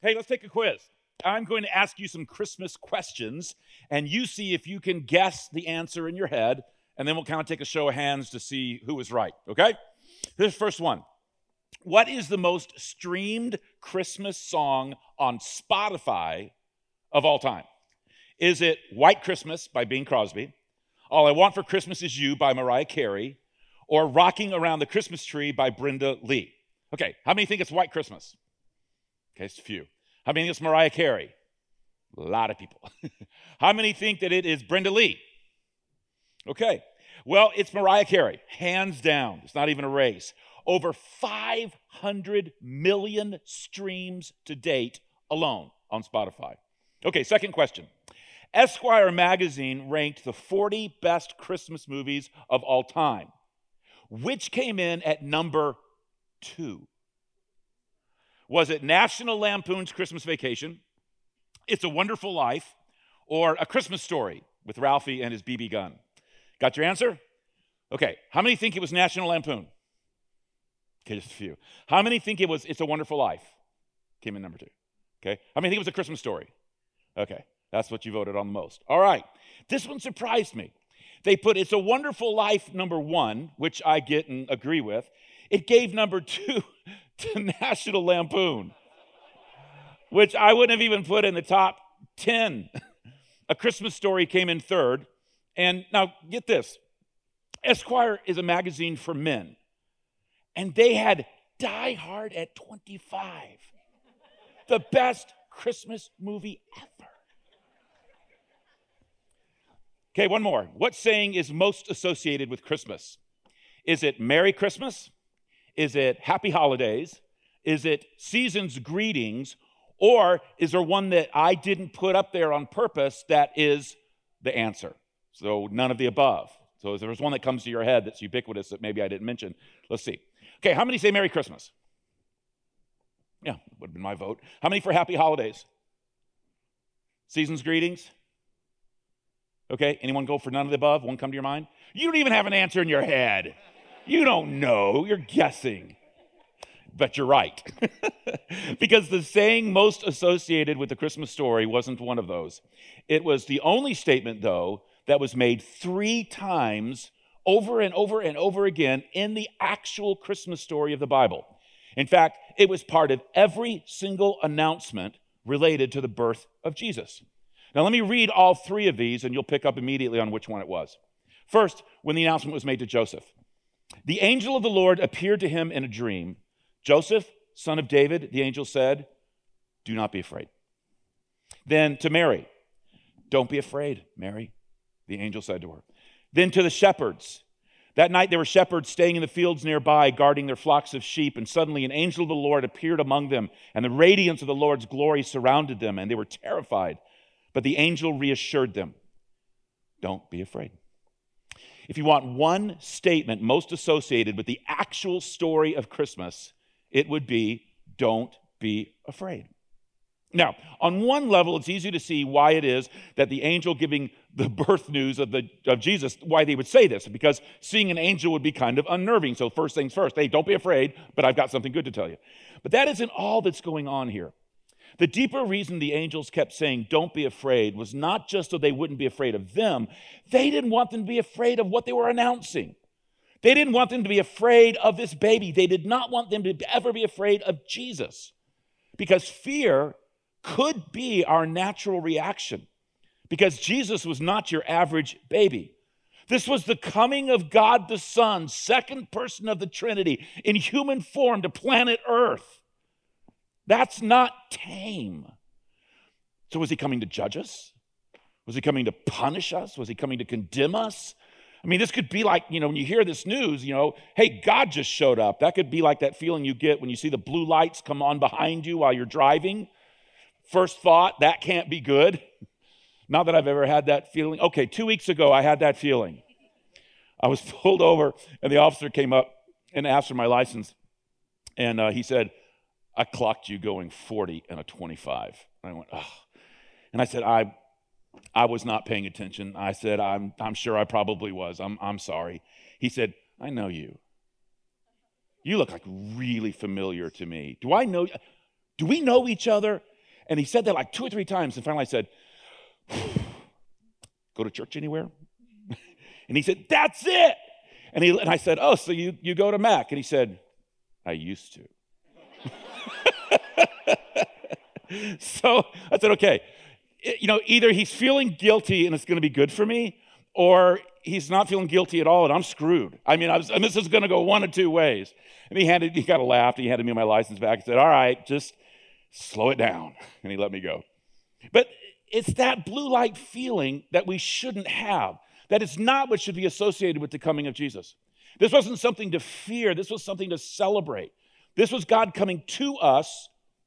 Hey, let's take a quiz. I'm going to ask you some Christmas questions, and you see if you can guess the answer in your head, and then we'll kind of take a show of hands to see who was right, okay? This first one. What is the most streamed Christmas song on Spotify of all time? Is it White Christmas by Bing Crosby, All I Want for Christmas Is You by Mariah Carey, or Rocking Around the Christmas Tree by Brenda Lee? Okay, how many think it's White Christmas? Okay, it's a few. How many think it's Mariah Carey? A lot of people. How many think that it is Brenda Lee? Okay, well, it's Mariah Carey, hands down. It's not even a race. Over 500 million streams to date alone on Spotify. Okay, second question. Esquire magazine ranked the 40 best Christmas movies of all time. Which came in at number 2? Was it National Lampoon's Christmas Vacation, It's a Wonderful Life, or A Christmas Story with Ralphie and his BB gun? Got your answer? Okay, how many think it was National Lampoon? Okay, just a few. How many think it was It's a Wonderful Life? Came in number 2. Okay, how many think it was A Christmas Story? Okay, that's what you voted on the most. All right, this one surprised me. They put It's a Wonderful Life number 1, which I get and agree with. It gave number 2 to National Lampoon, which I wouldn't have even put in the top 10. A Christmas Story came in 3rd. And now get this. Esquire is a magazine for men. And they had Die Hard at 25. The best Christmas movie ever. Okay, one more. What saying is most associated with Christmas? Is it Merry Christmas? Is it Happy Holidays? Is it Season's Greetings? Or is there one that I didn't put up there on purpose that is the answer? So none of the above. So if there's one that comes to your head that's ubiquitous that maybe I didn't mention, let's see. Okay, how many say Merry Christmas? Yeah, would have been my vote. How many for Happy Holidays? Season's Greetings? Okay, anyone go for none of the above? One come to your mind? You don't even have an answer in your head. You don't know. You're guessing. But you're right. Because the saying most associated with the Christmas Story wasn't one of those. It was the only statement, though, that was made 3 times over and over and over again in the actual Christmas story of the Bible. In fact, it was part of every single announcement related to the birth of Jesus. Now, let me read all 3 of these, and you'll pick up immediately on which one it was. First, when the announcement was made to Joseph. The angel of the Lord appeared to him in a dream. Joseph, son of David, the angel said, do not be afraid. Then to Mary, don't be afraid, Mary, the angel said to her. Then to the shepherds. That night there were shepherds staying in the fields nearby, guarding their flocks of sheep, and suddenly an angel of the Lord appeared among them, and the radiance of the Lord's glory surrounded them, and they were terrified. But the angel reassured them, don't be afraid. If you want one statement most associated with the actual story of Christmas, it would be, don't be afraid. Now, on one level, it's easy to see why it is that the angel giving the birth news of Jesus, why they would say this, because seeing an angel would be kind of unnerving. So first things first, hey, don't be afraid, but I've got something good to tell you. But that isn't all that's going on here. The deeper reason the angels kept saying, don't be afraid, was not just so they wouldn't be afraid of them. They didn't want them to be afraid of what they were announcing. They didn't want them to be afraid of this baby. They did not want them to ever be afraid of Jesus. Because fear could be our natural reaction. Because Jesus was not your average baby. This was the coming of God the Son, second person of the Trinity, in human form to planet Earth. That's not tame. So was he coming to judge us? Was he coming to punish us? Was he coming to condemn us? I mean, this could be like, when you hear this news, hey, God just showed up. That could be like that feeling you get when you see the blue lights come on behind you while you're driving. First thought, that can't be good. Not that I've ever had that feeling. Okay, 2 weeks ago, I had that feeling. I was pulled over, and the officer came up and asked for my license. And he said, I clocked you going 40 and a 25. And I went, oh. And I said, I was not paying attention. I said, I'm sure I probably was. I'm sorry. He said, I know you. You look like really familiar to me. Do we know each other? And he said that like 2 or 3 times. And finally I said, go to church anywhere? And he said, that's it. And I said, oh, so you go to Mac? And he said, I used to. So I said, okay, either he's feeling guilty and it's going to be good for me, or he's not feeling guilty at all and I'm screwed. I mean, this is going to go one of two ways. And he kind of laughed. He handed me my license back. He said, all right, just slow it down. And he let me go. But it's that blue light feeling that we shouldn't have. That is not what should be associated with the coming of Jesus. This wasn't something to fear. This was something to celebrate. This was God coming to us,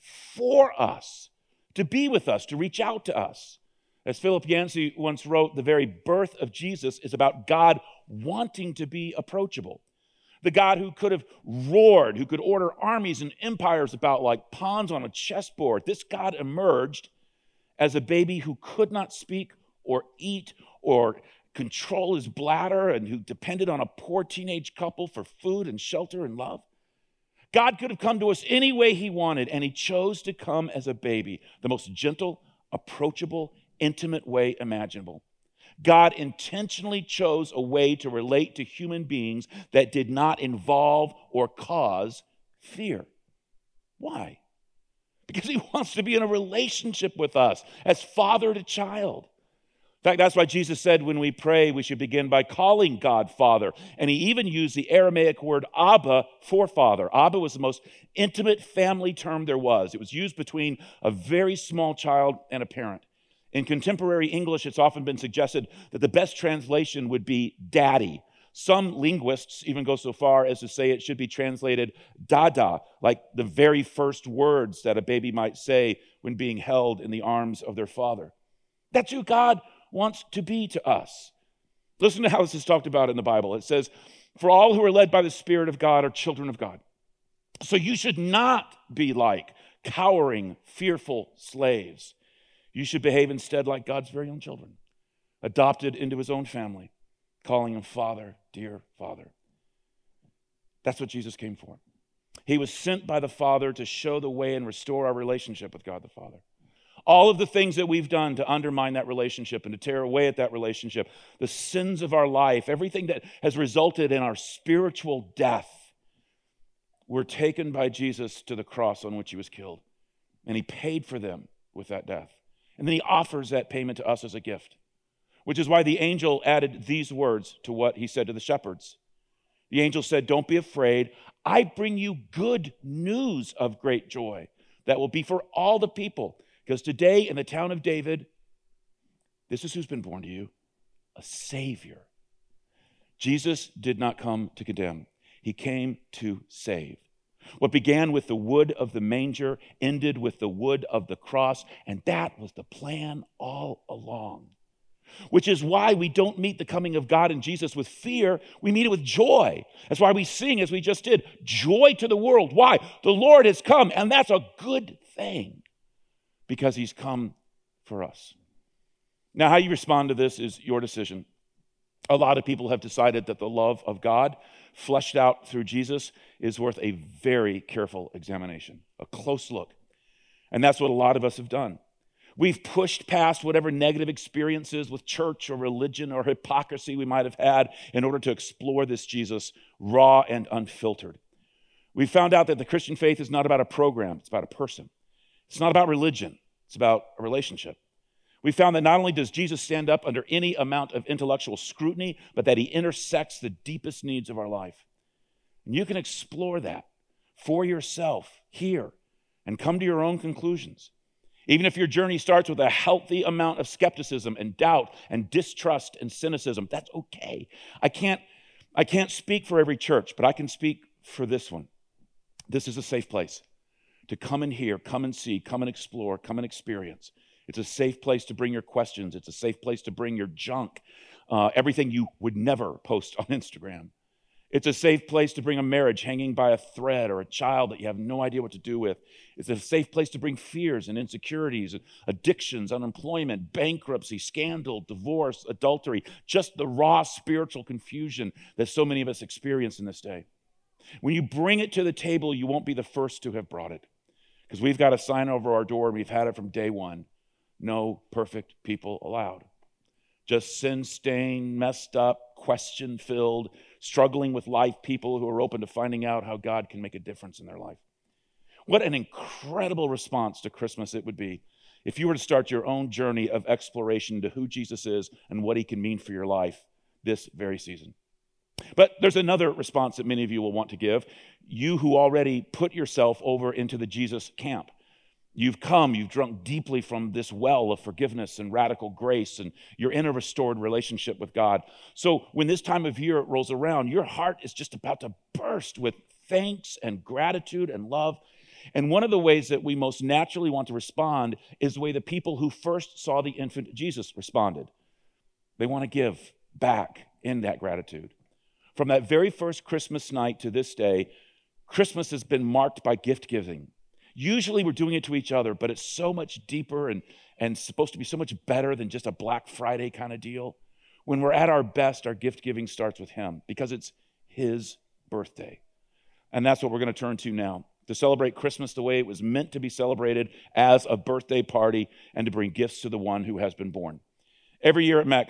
for us, to be with us, to reach out to us. As Philip Yancey once wrote, the very birth of Jesus is about God wanting to be approachable. The God who could have roared, who could order armies and empires about like pawns on a chessboard. This God emerged as a baby who could not speak or eat or control his bladder and who depended on a poor teenage couple for food and shelter and love. God could have come to us any way he wanted, and he chose to come as a baby, the most gentle, approachable, intimate way imaginable. God intentionally chose a way to relate to human beings that did not involve or cause fear. Why? Because he wants to be in a relationship with us as father to child. In fact, that's why Jesus said when we pray, we should begin by calling God Father. And he even used the Aramaic word Abba for father. Abba was the most intimate family term there was. It was used between a very small child and a parent. In contemporary English, it's often been suggested that the best translation would be daddy. Some linguists even go so far as to say it should be translated dada, like the very first words that a baby might say when being held in the arms of their father. That's who God wants to be to us. Listen to how this is talked about in the Bible. It says, for all who are led by the Spirit of God are children of God. So you should not be like cowering, fearful slaves. You should behave instead like God's very own children, adopted into his own family, calling him Father, dear Father. That's what Jesus came for. He was sent by the Father to show the way and restore our relationship with God the Father. All of the things that we've done to undermine that relationship and to tear away at that relationship, the sins of our life, everything that has resulted in our spiritual death, were taken by Jesus to the cross on which he was killed. And he paid for them with that death. And then he offers that payment to us as a gift, which is why the angel added these words to what he said to the shepherds. The angel said, don't be afraid. I bring you good news of great joy that will be for all the people. Because today in the town of David, this is who's been born to you, a Savior. Jesus did not come to condemn. He came to save. What began with the wood of the manger ended with the wood of the cross, and that was the plan all along. Which is why we don't meet the coming of God and Jesus with fear, we meet it with joy. That's why we sing, as we just did, joy to the world. Why? The Lord has come, and that's a good thing. Because he's come for us. Now, how you respond to this is your decision. A lot of people have decided that the love of God, fleshed out through Jesus, is worth a very careful examination, a close look. And that's what a lot of us have done. We've pushed past whatever negative experiences with church or religion or hypocrisy we might have had in order to explore this Jesus raw and unfiltered. We found out that the Christian faith is not about a program, it's about a person. It's not about religion. It's about a relationship. We found that not only does Jesus stand up under any amount of intellectual scrutiny, but that he intersects the deepest needs of our life. And you can explore that for yourself here and come to your own conclusions. Even if your journey starts with a healthy amount of skepticism and doubt and distrust and cynicism, that's okay. I can't speak for every church, but I can speak for this one. This is a safe place to come and hear, come and see, come and explore, come and experience. It's a safe place to bring your questions. It's a safe place to bring your junk, everything you would never post on Instagram. It's a safe place to bring a marriage hanging by a thread or a child that you have no idea what to do with. It's a safe place to bring fears and insecurities, addictions, unemployment, bankruptcy, scandal, divorce, adultery, just the raw spiritual confusion that so many of us experience in this day. When you bring it to the table, you won't be the first to have brought it. Because we've got a sign over our door, and we've had it from day one. No perfect people allowed. Just sin-stained, messed up, question-filled, struggling with life people who are open to finding out how God can make a difference in their life. What an incredible response to Christmas it would be if you were to start your own journey of exploration to who Jesus is and what he can mean for your life this very season. But there's another response that many of you will want to give. You who already put yourself over into the Jesus camp. You've drunk deeply from this well of forgiveness and radical grace, and you're in a restored relationship with God. So when this time of year rolls around, your heart is just about to burst with thanks and gratitude and love. And one of the ways that we most naturally want to respond is the way the people who first saw the infant Jesus responded. They want to give back in that gratitude. From that very first Christmas night to this day, Christmas has been marked by gift giving. Usually we're doing it to each other, but it's so much deeper and supposed to be so much better than just a Black Friday kind of deal. When we're at our best, our gift giving starts with him because it's his birthday. And that's what we're going to turn to now, to celebrate Christmas the way it was meant to be celebrated, as a birthday party, and to bring gifts to the one who has been born. Every year at MEC,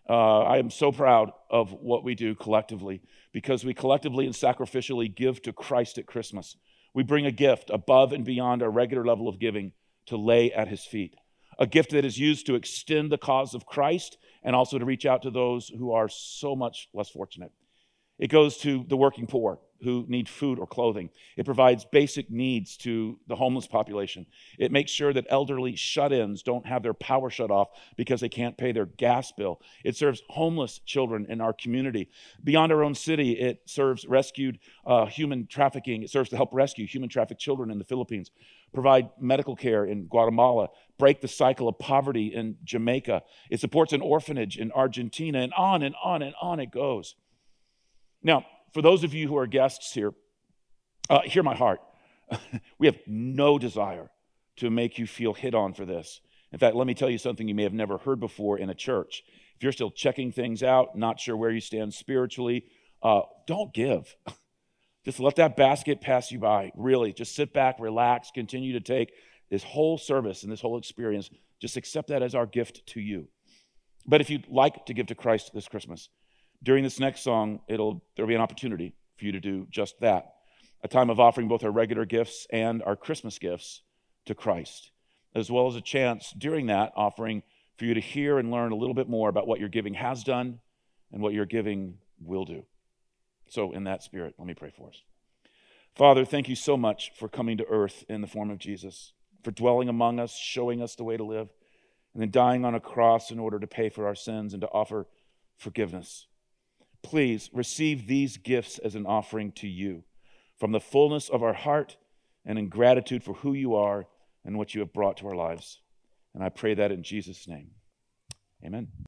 I am so proud of what we do collectively, because we collectively and sacrificially give to Christ at Christmas. We bring a gift above and beyond our regular level of giving to lay at his feet, a gift that is used to extend the cause of Christ and also to reach out to those who are so much less fortunate. It goes to the working poor who need food or clothing. It provides basic needs to the homeless population. It makes sure that elderly shut-ins don't have their power shut off because they can't pay their gas bill. It serves homeless children in our community. Beyond our own city, it serves rescued human trafficking. It serves to help rescue human trafficked children in the Philippines, provide medical care in Guatemala, break the cycle of poverty in Jamaica. It supports an orphanage in Argentina, and on and on and on it goes. Now, for those of you who are guests here, hear my heart. We have no desire to make you feel hit on for this. In fact, let me tell you something you may have never heard before in a church. If you're still checking things out, not sure where you stand spiritually, don't give. Just let that basket pass you by. Really, just sit back, relax, continue to take this whole service and this whole experience. Just accept that as our gift to you. But if you'd like to give to Christ this Christmas, during this next song, there'll be an opportunity for you to do just that. A time of offering both our regular gifts and our Christmas gifts to Christ, as well as a chance during that offering for you to hear and learn a little bit more about what your giving has done and what your giving will do. So in that spirit, let me pray for us. Father, thank you so much for coming to earth in the form of Jesus, for dwelling among us, showing us the way to live, and then dying on a cross in order to pay for our sins and to offer forgiveness. Please receive these gifts as an offering to you from the fullness of our heart and in gratitude for who you are and what you have brought to our lives. And I pray that in Jesus' name. Amen.